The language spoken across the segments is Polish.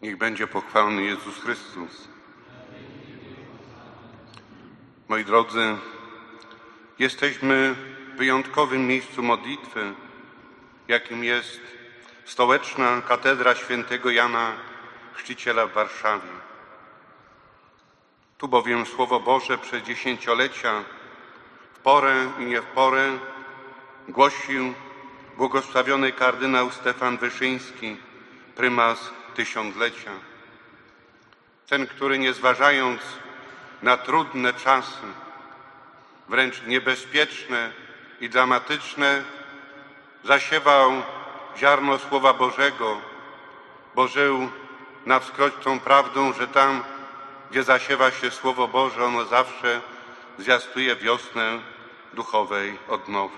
Niech będzie pochwalony Jezus Chrystus. Moi drodzy, jesteśmy w wyjątkowym miejscu modlitwy, jakim jest stołeczna katedra świętego Jana Chrzciciela w Warszawie. Tu bowiem Słowo Boże przez dziesięciolecia, w porę i nie w porę, głosił błogosławiony kardynał Stefan Wyszyński, prymas tysiąclecia. Ten, który nie zważając na trudne czasy, wręcz niebezpieczne i dramatyczne, zasiewał ziarno Słowa Bożego, bo żył na wskroś tą prawdą, że tam, gdzie zasiewa się Słowo Boże, ono zawsze zwiastuje wiosnę duchowej odnowy.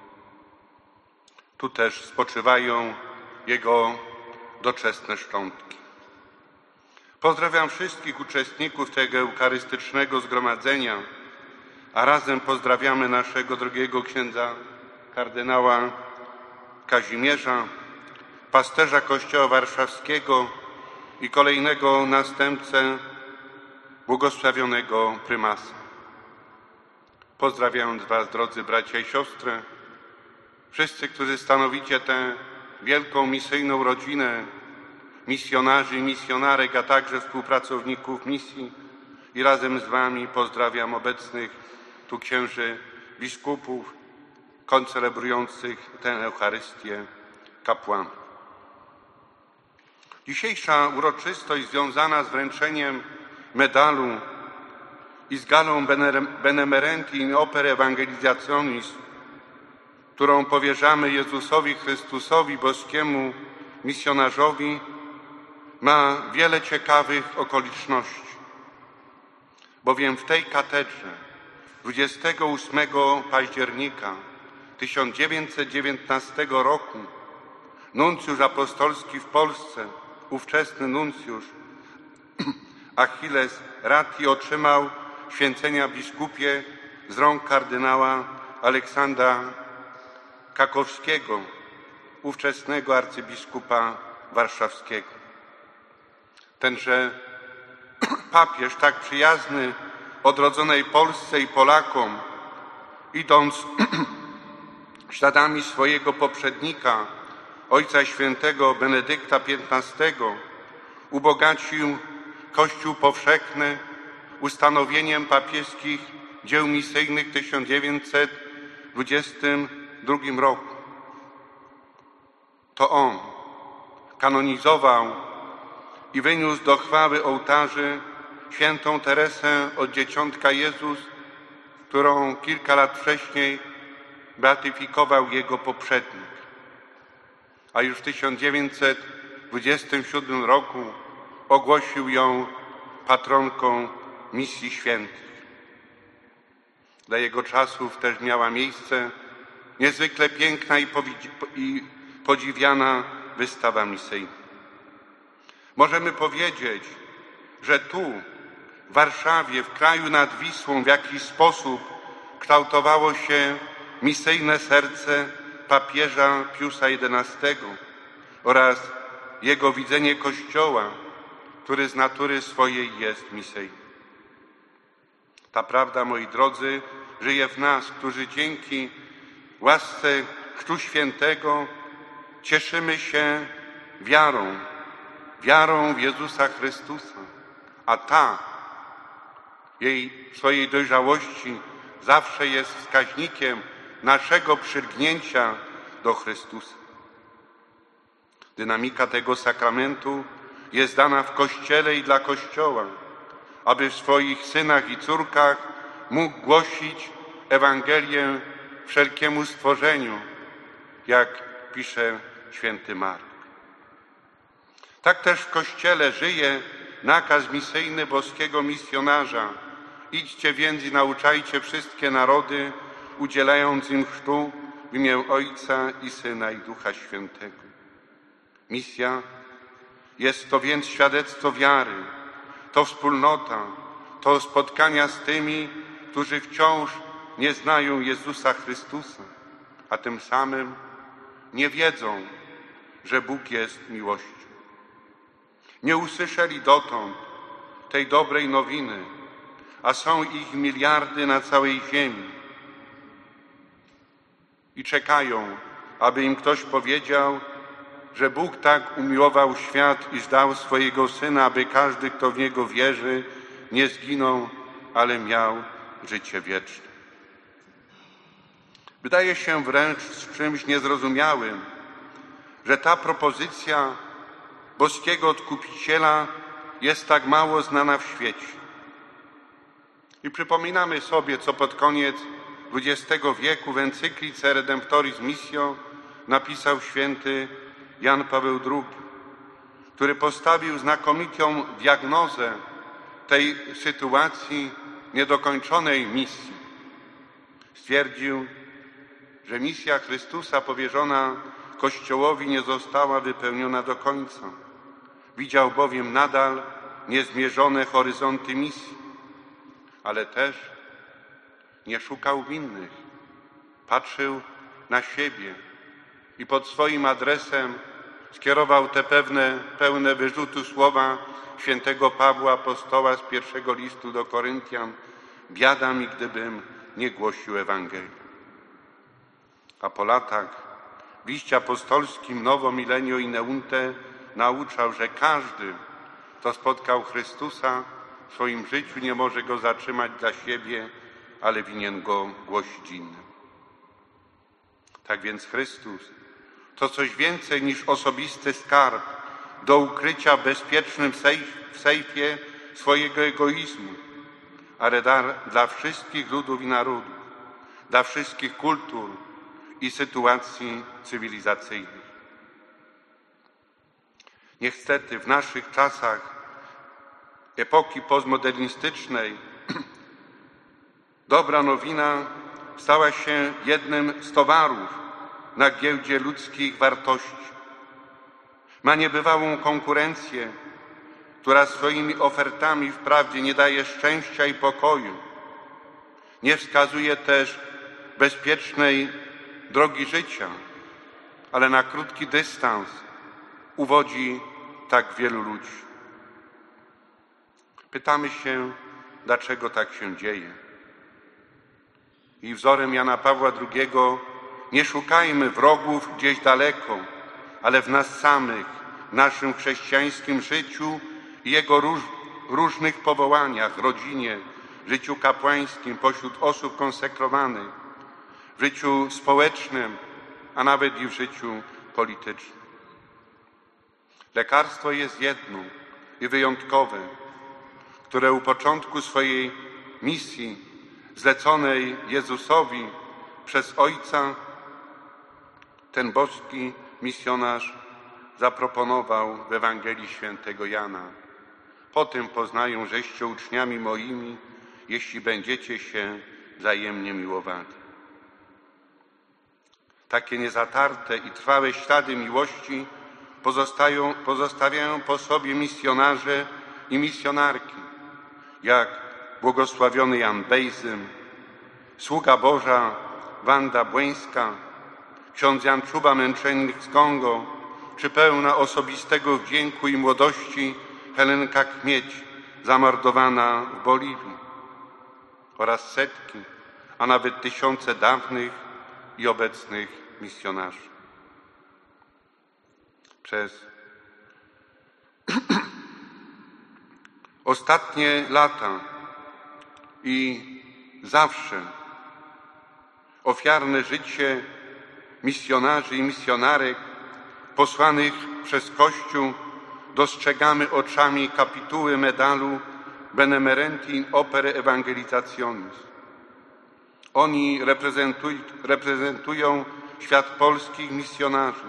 Tu też spoczywają jego doczesne szczątki. Pozdrawiam wszystkich uczestników tego eucharystycznego zgromadzenia, a razem pozdrawiamy naszego drogiego księdza kardynała Kazimierza, pasterza Kościoła Warszawskiego i kolejnego następcę błogosławionego prymasa. Pozdrawiając Was, drodzy bracia i siostry, wszyscy, którzy stanowicie tę wielką misyjną rodzinę misjonarzy i misjonarek, a także współpracowników misji, i razem z Wami pozdrawiam obecnych tu księży biskupów koncelebrujących tę Eucharystię, kapłanów. Dzisiejsza uroczystość związana z wręczeniem medalu i z galą Benemerenti in Opere Evangelizationis, którą powierzamy Jezusowi Chrystusowi, boskiemu misjonarzowi, ma wiele ciekawych okoliczności, bowiem w tej katedrze 28 października 1919 roku nuncjusz apostolski w Polsce, ówczesny nuncjusz Achilles Ratti, otrzymał święcenia biskupie z rąk kardynała Aleksandra Kakowskiego, ówczesnego arcybiskupa warszawskiego. Tenże papież, tak przyjazny odrodzonej Polsce i Polakom, idąc śladami swojego poprzednika, Ojca Świętego Benedykta XV, ubogacił Kościół powszechny ustanowieniem papieskich dzieł misyjnych w 1922 roku. To on kanonizował i wyniósł do chwały ołtarzy świętą Teresę od Dzieciątka Jezus, którą kilka lat wcześniej beatyfikował jego poprzednik. A już w 1927 roku ogłosił ją patronką misji świętych. Dla jego czasów też miała miejsce niezwykle piękna i podziwiana wystawa misyjna. Możemy powiedzieć, że tu, w Warszawie, w kraju nad Wisłą, w jakiś sposób kształtowało się misyjne serce papieża Piusa XI oraz jego widzenie Kościoła, który z natury swojej jest misyjny. Ta prawda, moi drodzy, żyje w nas, którzy dzięki łasce Chrztu Świętego cieszymy się wiarą w Jezusa Chrystusa, a ta w swojej dojrzałości zawsze jest wskaźnikiem naszego przylgnięcia do Chrystusa. Dynamika tego sakramentu jest dana w Kościele i dla Kościoła, aby w swoich synach i córkach mógł głosić Ewangelię wszelkiemu stworzeniu, jak pisze święty Marek. Tak też w Kościele żyje nakaz misyjny boskiego misjonarza: idźcie więc i nauczajcie wszystkie narody, udzielając im chrztu w imię Ojca i Syna i Ducha Świętego. Misja jest to więc świadectwo wiary, to wspólnota, to spotkania z tymi, którzy wciąż nie znają Jezusa Chrystusa, a tym samym nie wiedzą, że Bóg jest miłością. nie usłyszeli dotąd tej dobrej nowiny, a są ich miliardy na całej ziemi i czekają, aby im ktoś powiedział, że Bóg tak umiłował świat, iż dał swojego Syna, aby każdy, kto w Niego wierzy, nie zginął, ale miał życie wieczne. Wydaje się wręcz czymś niezrozumiałym, że ta propozycja boskiego Odkupiciela jest tak mało znana w świecie. I przypominamy sobie, co pod koniec XX wieku w encyklice Redemptoris Missio napisał święty Jan Paweł II, który postawił znakomitą diagnozę tej sytuacji niedokończonej misji. Stwierdził, że misja Chrystusa powierzona Kościołowi nie została wypełniona do końca. Widział bowiem nadal niezmierzone horyzonty misji, ale też nie szukał winnych. Patrzył na siebie i pod swoim adresem skierował te pełne wyrzutu słowa świętego Pawła apostoła z pierwszego listu do Koryntian: biada mi, gdybym nie głosił Ewangelii. A po latach w liście apostolskim Novo Millennio Ineunte nauczał, że każdy, kto spotkał Chrystusa w swoim życiu, nie może Go zatrzymać dla siebie, ale winien Go głosić innym. Tak więc Chrystus to coś więcej niż osobisty skarb do ukrycia w bezpiecznym sejfie swojego egoizmu, ale dar dla wszystkich ludów i narodów, dla wszystkich kultur i sytuacji cywilizacyjnych. Niestety w naszych czasach epoki postmodernistycznej dobra nowina stała się jednym z towarów na giełdzie ludzkich wartości. Ma niebywałą konkurencję, która swoimi ofertami wprawdzie nie daje szczęścia i pokoju, nie wskazuje też bezpiecznej drogi życia, ale na krótki dystans uwodzi tak wielu ludzi. Pytamy się, dlaczego tak się dzieje. I wzorem Jana Pawła II nie szukajmy wrogów gdzieś daleko, ale w nas samych, w naszym chrześcijańskim życiu i jego różnych powołaniach, rodzinie, życiu kapłańskim, pośród osób konsekrowanych, w życiu społecznym, a nawet i w życiu politycznym. Lekarstwo jest jedno i wyjątkowe, które u początku swojej misji zleconej Jezusowi przez Ojca ten boski misjonarz zaproponował w Ewangelii Świętego Jana. Po tym poznają, żeście uczniami moimi, jeśli będziecie się wzajemnie miłowali. Takie niezatarte i trwałe ślady miłości pozostawiają po sobie misjonarze i misjonarki, jak błogosławiony Jan Bejzym, sługa Boża Wanda Błeńska, ksiądz Jan Czuba, męczennik z Kongo, czy pełna osobistego wdzięku i młodości Helenka Kmieć, zamordowana w Boliwii, oraz setki, a nawet tysiące dawnych i obecnych misjonarzy. Przez ostatnie lata i zawsze ofiarne życie misjonarzy i misjonarek posłanych przez Kościół dostrzegamy oczami kapituły medalu Benemerenti in opere evangelizationis. Oni reprezentują świat polskich misjonarzy,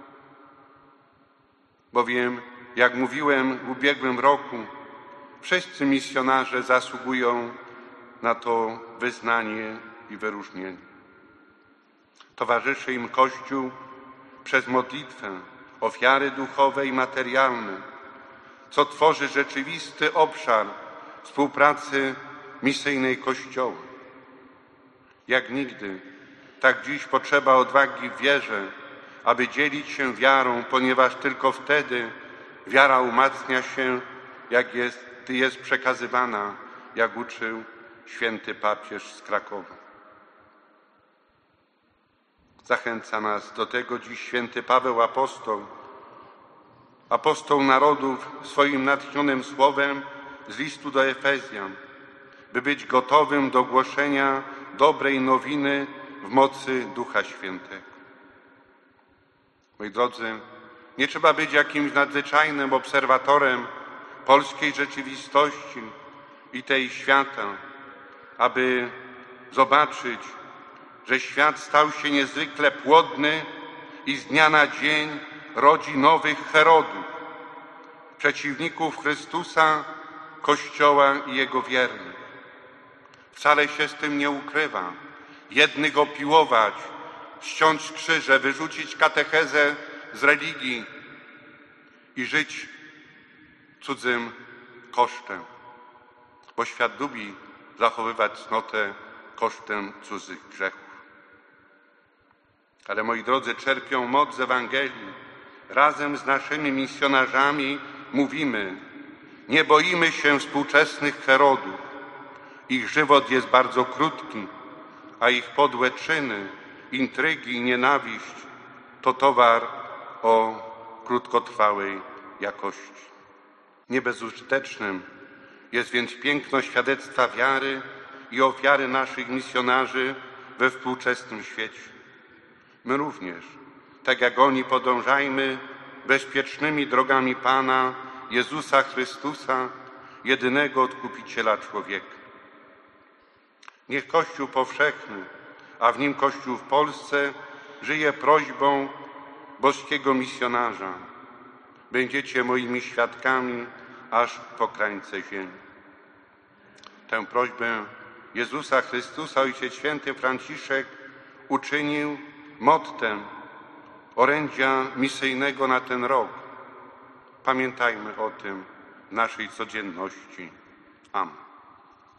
bowiem, jak mówiłem w ubiegłym roku, wszyscy misjonarze zasługują na to wyznanie i wyróżnienie. Towarzyszy im Kościół przez modlitwę, ofiary duchowe i materialne, co tworzy rzeczywisty obszar współpracy misyjnej Kościoła. Jak nigdy, tak dziś potrzeba odwagi w wierze, aby dzielić się wiarą, ponieważ tylko wtedy wiara umacnia się, gdy jest przekazywana, jak uczył święty papież z Krakowa. Zachęca nas do tego dziś święty Paweł apostoł narodów, swoim natchnionym słowem z listu do Efezjan, by być gotowym do głoszenia dobrej nowiny w mocy Ducha Świętego. Moi drodzy, nie trzeba być jakimś nadzwyczajnym obserwatorem polskiej rzeczywistości i tej świata, aby zobaczyć, że świat stał się niezwykle płodny i z dnia na dzień rodzi nowych Herodów, przeciwników Chrystusa, Kościoła i Jego wiernych. Wcale się z tym nie ukrywa. Jednych opiłować, ściąć krzyże, wyrzucić katechezę z religii i żyć cudzym kosztem, bo świat lubi zachowywać cnotę kosztem cudzych grzechów. Ale moi drodzy, czerpią moc z Ewangelii. Razem z naszymi misjonarzami mówimy: nie boimy się współczesnych Herodów. Ich żywot jest bardzo krótki, a ich podłe czyny, intrygi i nienawiść to towar o krótkotrwałej jakości. Niebezużytecznym jest więc piękno świadectwa wiary i ofiary naszych misjonarzy we współczesnym świecie. My również, tak jak oni, podążajmy bezpiecznymi drogami Pana Jezusa Chrystusa, jedynego Odkupiciela człowieka. Niech Kościół powszechny, a w nim Kościół w Polsce, żyje prośbą boskiego misjonarza: będziecie moimi świadkami aż po krańce ziemi. Tę prośbę Jezusa Chrystusa Ojciec Święty Franciszek uczynił mottem orędzia misyjnego na ten rok. Pamiętajmy o tym w naszej codzienności. Amen.